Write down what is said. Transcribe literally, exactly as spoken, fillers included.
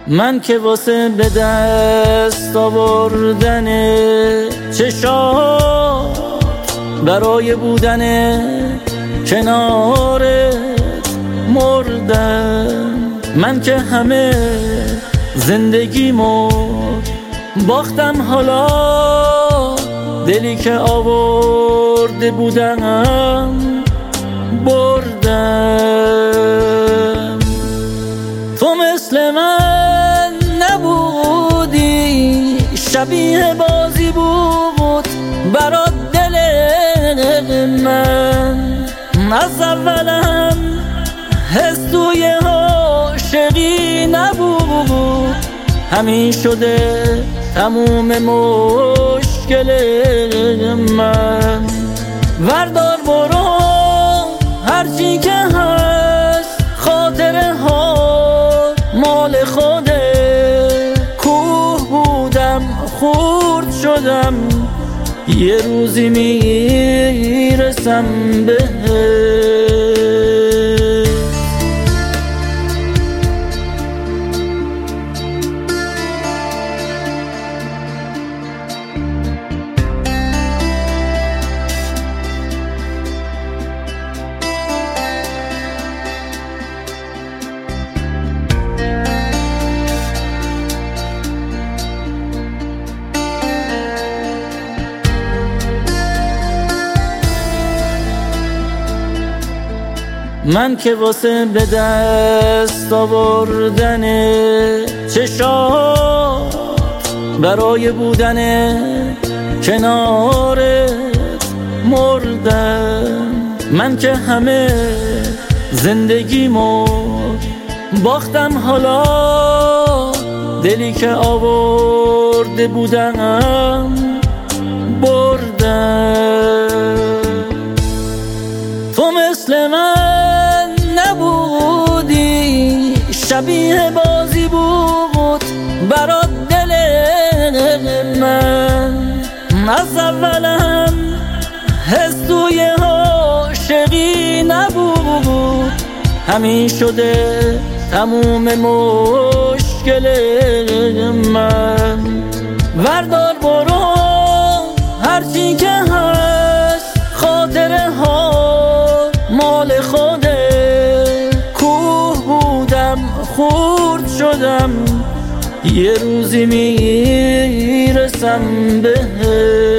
من که واسه به دست آوردن چشات برای بودن کنارت مردم. من که همه زندگیمو باختم، حالا دلی که آورده بودم بردم. تو مثل من نبودی، شبیه بازی بود برات دل من. از اولم حس توی عاشقی نبود، همین شده تموم مشکل من. وردار برو هرچی که هست، خاطره ها مال خوده. کوه بودم خورد شدم، یه روزی میرسم بهت. من که واسه به دست آوردن چشات برای بودن کنارت مردم. من که همه زندگیمو باختم، حالا دلی که آورده بودم بردم. تو مثل من نبودی، شبیه بازی بود برات دل من. از اولم حس توی عاشقی نبود، همین شده تموم مشکل من. وردار برو هرچی که هست، خاطره ها مال خوده. کوه بودم خورد شدم، یه روزی میرسم بهت.